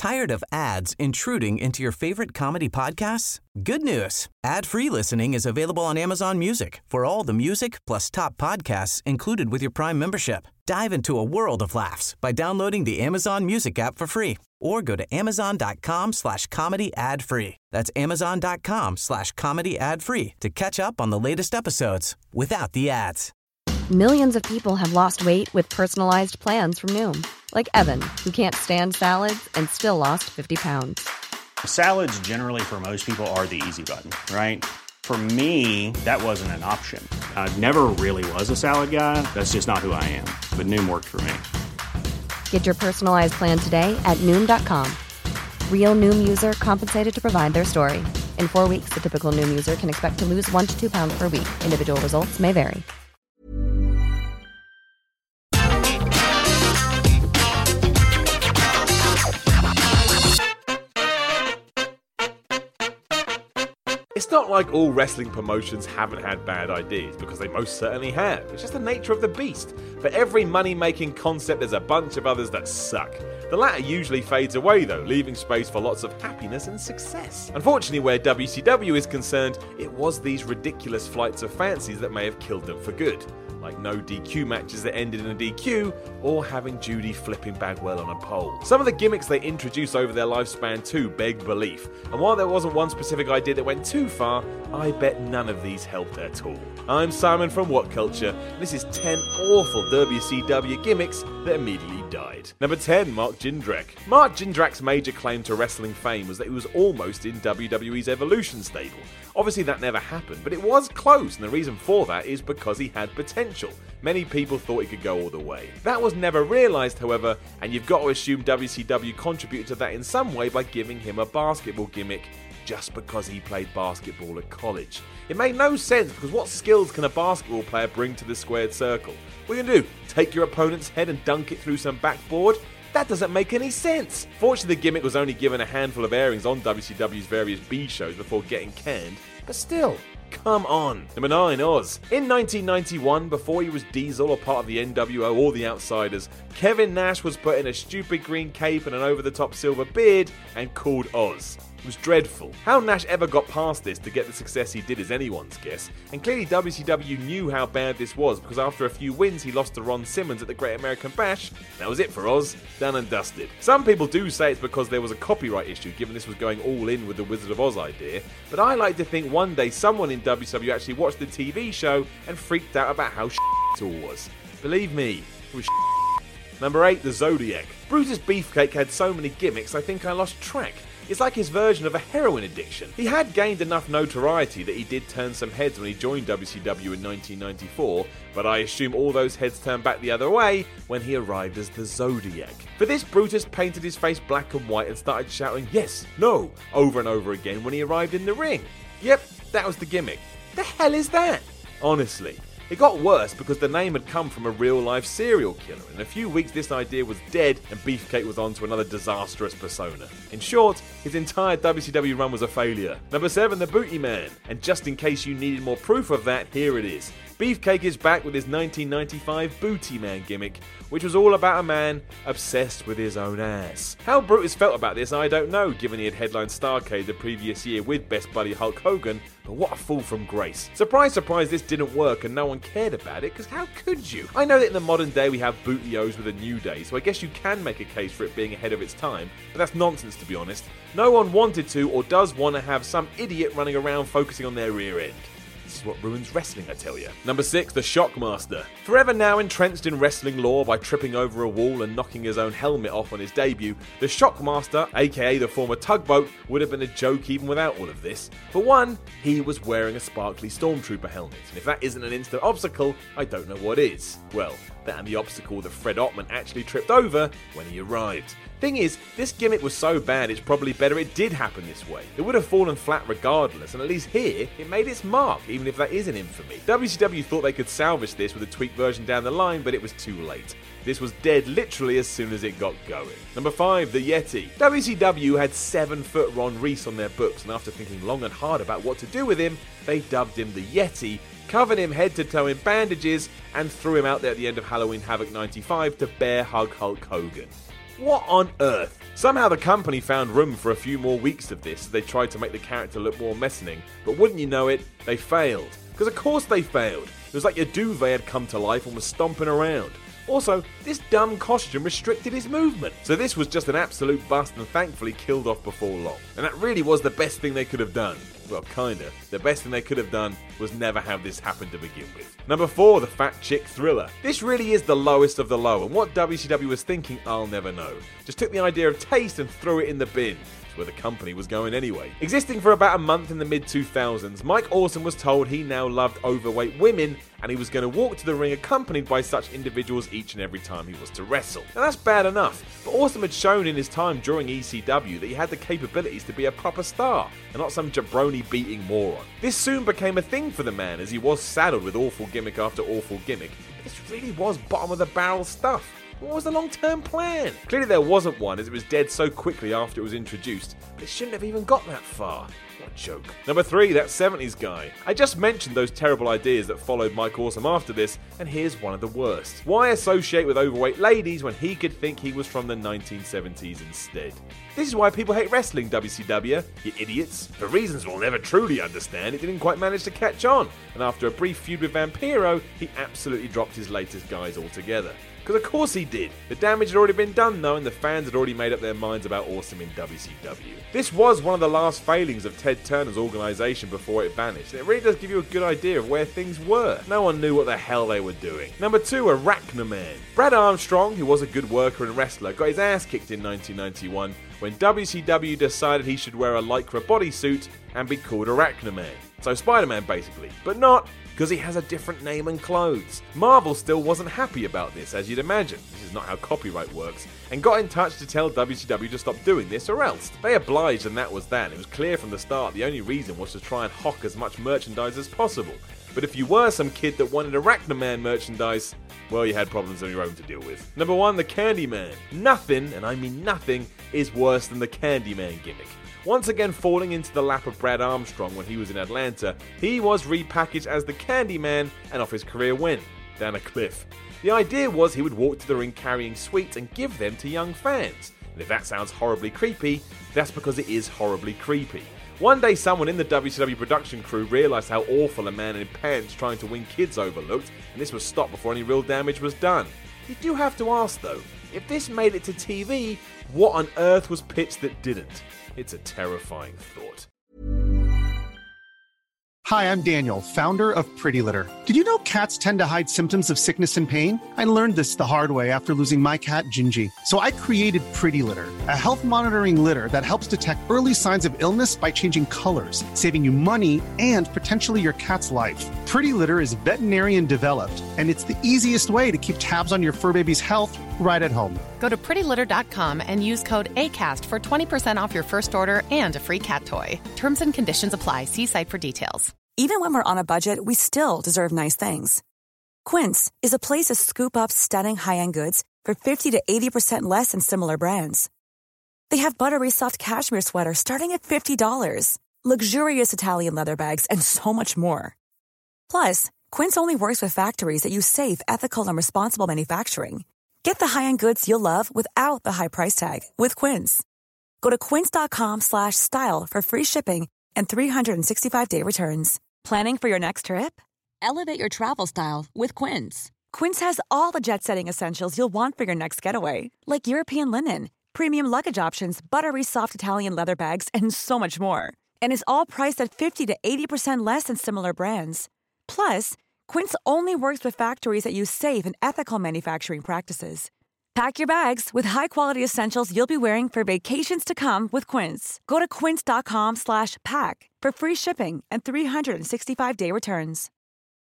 Tired of ads intruding into your favorite comedy podcasts? Good news. Ad-free listening is available on Amazon Music for all the music plus top podcasts included with your Prime membership. Dive into a world of laughs by downloading the Amazon Music app for free or go to amazon.com/comedy ad-free. That's amazon.com/comedy ad-free to catch up on the latest episodes without the ads. Millions of people have lost weight with personalized plans from Noom. Like Evan, who can't stand salads and still lost 50 pounds. Salads generally for most people are the easy button, right? For me, that wasn't an option. I never really was a salad guy. That's just not who I am. But Noom worked for me. Get your personalized plan today at Noom.com. Real Noom user compensated to provide their story. In 4 weeks, the typical Noom user can expect to lose 1 to 2 pounds per week. Individual results may vary. It's not like all wrestling promotions haven't had bad ideas, because they most certainly have. It's just the nature of the beast. For every money-making concept, there's a bunch of others that suck. The latter usually fades away though, leaving space for lots of happiness and success. Unfortunately, where WCW is concerned, it was these ridiculous flights of fancies that may have killed them for good. Like no DQ matches that ended in a DQ, or having Judy flipping Bagwell on a pole. Some of the gimmicks they introduced over their lifespan too beg belief, and while there wasn't one specific idea that went too far, I bet none of these helped at all. I'm Simon from What Culture, and this is 10 awful WCW gimmicks that immediately died. Number 10, Mark Jindrak. Mark Jindrak's major claim to wrestling fame was that he was almost in WWE's Evolution stable. Obviously that never happened, but it was close, and the reason for that is because he had potential. Many people thought he could go all the way. That was never realised, however, and you've got to assume WCW contributed to that in some way by giving him a basketball gimmick just because he played basketball at college. It made no sense, because what skills can a basketball player bring to the squared circle? What are you going to do? Take your opponent's head and dunk it through some backboard? That doesn't make any sense. Fortunately, the gimmick was only given a handful of airings on WCW's various B shows before getting canned, but still, come on. Number 9, Oz. In 1991, before he was Diesel or part of the NWO or the Outsiders, Kevin Nash was put in a stupid green cape and an over-the-top silver beard and called Oz. It was dreadful. How Nash ever got past this to get the success he did is anyone's guess, and clearly WCW knew how bad this was, because after a few wins he lost to Ron Simmons at the Great American Bash. That was it for Oz, done and dusted. Some people do say it's because there was a copyright issue, given this was going all in with the Wizard of Oz idea, but I like to think one day someone in WCW actually watched the TV show and freaked out about how it all was. Believe me, it was Number 8, the Zodiac. Brutus Beefcake had so many gimmicks I think I lost track. It's like his version of a heroin addiction. He had gained enough notoriety that he did turn some heads when he joined WCW in 1994, but I assume all those heads turned back the other way when he arrived as the Zodiac. For this, Brutus painted his face black and white and started shouting yes, no, over and over again when he arrived in the ring. Yep, that was the gimmick. The hell is that? Honestly. It got worse because the name had come from a real-life serial killer. In a few weeks, this idea was dead and Beefcake was on to another disastrous persona. In short, his entire WCW run was a failure. Number 7, the Booty Man. And just in case you needed more proof of that, here it is. Beefcake is back with his 1995 Booty Man gimmick, which was all about a man obsessed with his own ass. How Brutus felt about this, I don't know, given he had headlined Starrcade the previous year with best buddy Hulk Hogan, but what a fall from grace. Surprise, surprise, this didn't work and no one cared about it, because how could you? I know that in the modern day we have Booty-O's with a New Day, so I guess you can make a case for it being ahead of its time, but that's nonsense to be honest. No one wanted to or does want to have some idiot running around focusing on their rear end. This is what ruins wrestling, I tell you. Number 6, the Shockmaster. Forever now entrenched in wrestling lore by tripping over a wall and knocking his own helmet off on his debut, the Shockmaster, aka the former Tugboat, would have been a joke even without all of this. For one, he was wearing a sparkly Stormtrooper helmet, and if that isn't an instant obstacle, I don't know what is. Well, that and the obstacle that Fred Ottman actually tripped over when he arrived. Thing is, this gimmick was so bad it's probably better it did happen this way. It would have fallen flat regardless, and at least here, it made its mark, even if that is an infamy. WCW thought they could salvage this with a tweaked version down the line, but it was too late. This was dead literally as soon as it got going. Number 5, the Yeti. WCW had 7-foot Ron Reese on their books, and after thinking long and hard about what to do with him, they dubbed him the Yeti, covered him head to toe in bandages, and threw him out there at the end of Halloween Havoc 95 to bear hug Hulk Hogan. What on earth? Somehow the company found room for a few more weeks of this as they tried to make the character look more menacing, but wouldn't you know it, they failed. Because of course they failed. It was like your duvet had come to life and was stomping around. Also, this dumb costume restricted his movement. So this was just an absolute bust and thankfully killed off before long. And that really was the best thing they could have done. Well, kinda. The best thing they could have done was never have this happen to begin with. Number 4, the Fat Chick Thriller. This really is the lowest of the low, and what WCW was thinking, I'll never know. Just took the idea of taste and threw it in the bin. Where the company was going anyway. Existing for about a month in the mid-2000s, Mike Awesome was told he now loved overweight women and he was going to walk to the ring accompanied by such individuals each and every time he was to wrestle. Now that's bad enough, but Awesome had shown in his time during ECW that he had the capabilities to be a proper star and not some jabroni-beating moron. This soon became a thing for the man as he was saddled with awful gimmick after awful gimmick. This really was bottom-of-the-barrel stuff. What was the long-term plan? Clearly there wasn't one, as it was dead so quickly after it was introduced, but it shouldn't have even got that far. What a joke. Number 3, that 70s guy. I just mentioned those terrible ideas that followed Mike Awesome after this, and here's one of the worst. Why associate with overweight ladies when he could think he was from the 1970s instead? This is why people hate wrestling, WCW, you idiots. For reasons we'll never truly understand, it didn't quite manage to catch on, and after a brief feud with Vampiro, he absolutely dropped his latest guys altogether. Because of course he did. The damage had already been done though, and the fans had already made up their minds about Awesome in WCW. This was one of the last failings of Ted Turner's organisation before it vanished, and it really does give you a good idea of where things were. No one knew what the hell they were doing. Number 2, Arachnoman. Brad Armstrong, who was a good worker and wrestler, got his ass kicked in 1991 when WCW decided he should wear a Lycra bodysuit and be called Arachnoman. So Spider-Man basically, but not because he has a different name and clothes. Marvel still wasn't happy about this, as you'd imagine. This is not how copyright works, and got in touch to tell WCW to stop doing this or else. They obliged and that was that. It was clear from the start the only reason was to try and hawk as much merchandise as possible. But if you were some kid that wanted Arachnoman merchandise, well, you had problems of your own to deal with. Number 1, the Candyman. Nothing, and I mean nothing, is worse than the Candyman gimmick. Once again falling into the lap of Brad Armstrong when he was in Atlanta, he was repackaged as the Candyman and off his career went, down a cliff. The idea was he would walk to the ring carrying sweets and give them to young fans. And if that sounds horribly creepy, that's because it is horribly creepy. One day someone in the WCW production crew realised how awful a man in pants trying to win kids over looked, and this was stopped before any real damage was done. You do have to ask though, if this made it to TV, what on earth was pitched that didn't? It's a terrifying thought. Hi, I'm Daniel, founder of Pretty Litter. Did you know cats tend to hide symptoms of sickness and pain? I learned this the hard way after losing my cat, Gingy. So I created Pretty Litter, a health monitoring litter that helps detect early signs of illness by changing colors, saving you money and potentially your cat's life. Pretty Litter is veterinarian developed, and it's the easiest way to keep tabs on your fur baby's health right at home. Go to prettylitter.com and use code ACAST for 20% off your first order and a free cat toy. Terms and conditions apply. See site for details. Even when we're on a budget, we still deserve nice things. Quince is a place to scoop up stunning high-end goods for 50 to 80% less than similar brands. They have buttery soft cashmere sweaters starting at $50, luxurious Italian leather bags, and so much more. Plus, Quince only works with factories that use safe, ethical, and responsible manufacturing. Get the high-end goods you'll love without the high price tag with Quince. Go to quince.com/style for free shipping and 365-day returns. Planning for your next trip? Elevate your travel style with Quince. Quince has all the jet-setting essentials you'll want for your next getaway, like European linen, premium luggage options, buttery soft Italian leather bags, and so much more. And is all priced at 50 to 80% less than similar brands. Plus, Quince only works with factories that use safe and ethical manufacturing practices. Pack your bags with high-quality essentials you'll be wearing for vacations to come with Quince. Go to quince.com/pack for free shipping and 365-day returns.